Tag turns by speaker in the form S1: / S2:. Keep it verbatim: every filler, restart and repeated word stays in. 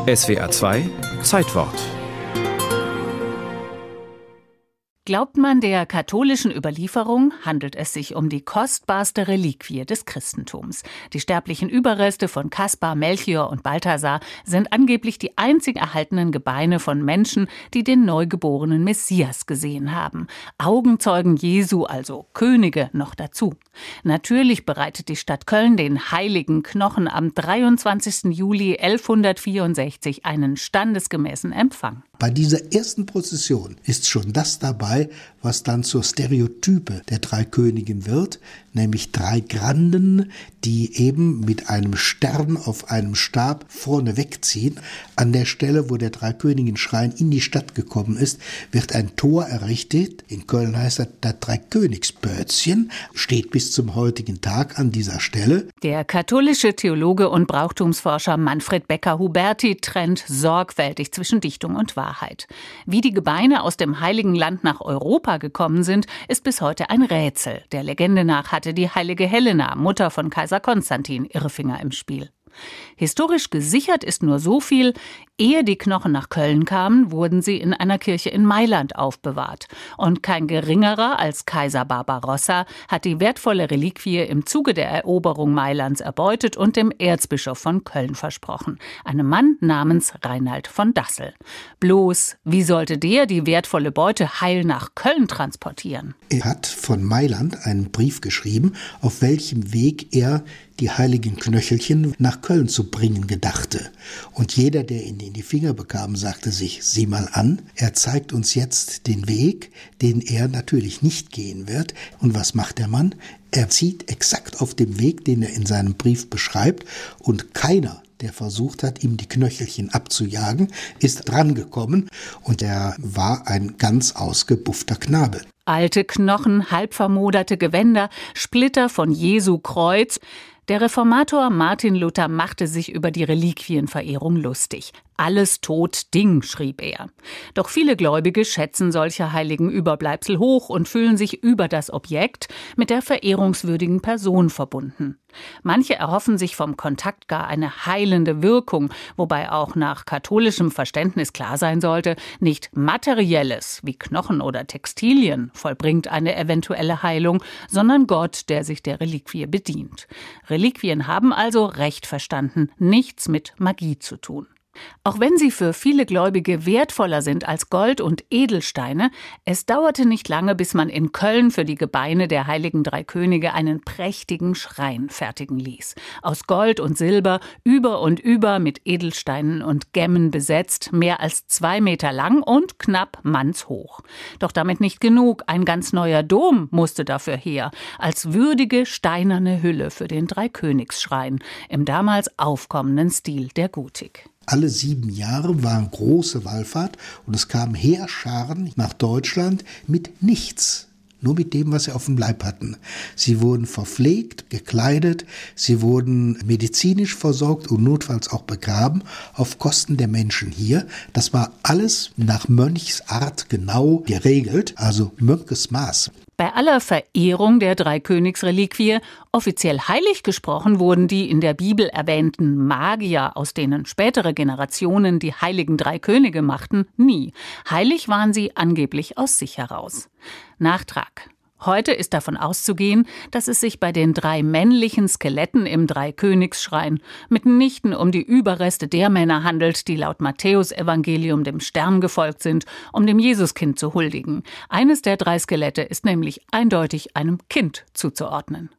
S1: S W R zwei Zeitwort.
S2: Glaubt man der katholischen Überlieferung, handelt es sich um die kostbarste Reliquie des Christentums. Die sterblichen Überreste von Kaspar, Melchior und Balthasar sind angeblich die einzig erhaltenen Gebeine von Menschen, die den neugeborenen Messias gesehen haben. Augenzeugen Jesu, also Könige, noch dazu. Natürlich bereitet die Stadt Köln den heiligen Knochen am dreiundzwanzigsten Juli elfhundertvierundsechzig einen standesgemäßen Empfang.
S3: Bei dieser ersten Prozession ist schon das dabei, was dann zur Stereotype der drei Königen wird, nämlich drei Granden, die eben mit einem Stern auf einem Stab vorne wegziehen. An der Stelle, wo der Dreikönigen-Schrein in die Stadt gekommen ist, wird ein Tor errichtet. In Köln heißt das das Dreikönigsbötzchen, steht bis zum heutigen Tag an dieser Stelle.
S2: Der katholische Theologe und Brauchtumsforscher Manfred Becker-Huberti trennt sorgfältig zwischen Dichtung und Wahrheit. Wie die Gebeine aus dem Heiligen Land nach Europa gekommen sind, ist bis heute ein Rätsel. Der Legende nach hatte die heilige Helena, Mutter von Kaiser Konstantin, ihre Finger im Spiel. Historisch gesichert ist nur so viel: Ehe die Knochen nach Köln kamen, wurden sie in einer Kirche in Mailand aufbewahrt. Und kein geringerer als Kaiser Barbarossa hat die wertvolle Reliquie im Zuge der Eroberung Mailands erbeutet und dem Erzbischof von Köln versprochen, einem Mann namens Reinald von Dassel. Bloß, wie sollte der die wertvolle Beute heil nach Köln transportieren?
S3: Er hat von Mailand einen Brief geschrieben, auf welchem Weg er die heiligen Knöchelchen nach Köln zu bringen gedachte. Und jeder, der ihn in die Finger bekam, sagte sich: Sieh mal an, er zeigt uns jetzt den Weg, den er natürlich nicht gehen wird. Und was macht der Mann? Er zieht exakt auf dem Weg, den er in seinem Brief beschreibt, und keiner, der versucht hat, ihm die Knöchelchen abzujagen, ist drangekommen, und er war ein ganz ausgebuffter Knabe.
S2: Alte Knochen, halb vermoderte Gewänder, Splitter von Jesu Kreuz. Der Reformator Martin Luther machte sich über die Reliquienverehrung lustig. Alles tot Ding, schrieb er. Doch viele Gläubige schätzen solche heiligen Überbleibsel hoch und fühlen sich über das Objekt mit der verehrungswürdigen Person verbunden. Manche erhoffen sich vom Kontakt gar eine heilende Wirkung, wobei auch nach katholischem Verständnis klar sein sollte, nicht Materielles wie Knochen oder Textilien vollbringt eine eventuelle Heilung, sondern Gott, der sich der Reliquie bedient. Reliquien haben also, recht verstanden, nichts mit Magie zu tun. Auch wenn sie für viele Gläubige wertvoller sind als Gold und Edelsteine, es dauerte nicht lange, bis man in Köln für die Gebeine der heiligen drei Könige einen prächtigen Schrein fertigen ließ. Aus Gold und Silber, über und über mit Edelsteinen und Gemmen besetzt, mehr als zwei Meter lang und knapp mannshoch. Doch damit nicht genug, ein ganz neuer Dom musste dafür her, als würdige steinerne Hülle für den Dreikönigsschrein, im damals aufkommenden Stil der Gotik.
S3: Alle sieben Jahre war große Wallfahrt und es kamen Heerscharen nach Deutschland mit nichts, nur mit dem, was sie auf dem Leib hatten. Sie wurden verpflegt, gekleidet, sie wurden medizinisch versorgt und notfalls auch begraben auf Kosten der Menschen hier. Das war alles nach Mönchsart genau geregelt, also Mönchesmaß.
S2: Bei aller Verehrung der Dreikönigsreliquie, offiziell heilig gesprochen wurden die in der Bibel erwähnten Magier, aus denen spätere Generationen die heiligen drei Könige machten, nie. Heilig waren sie angeblich aus sich heraus. Nachtrag. Heute ist davon auszugehen, dass es sich bei den drei männlichen Skeletten im Dreikönigsschrein mitnichten um die Überreste der Männer handelt, die laut Matthäusevangelium dem Stern gefolgt sind, um dem Jesuskind zu huldigen. Eines der drei Skelette ist nämlich eindeutig einem Kind zuzuordnen.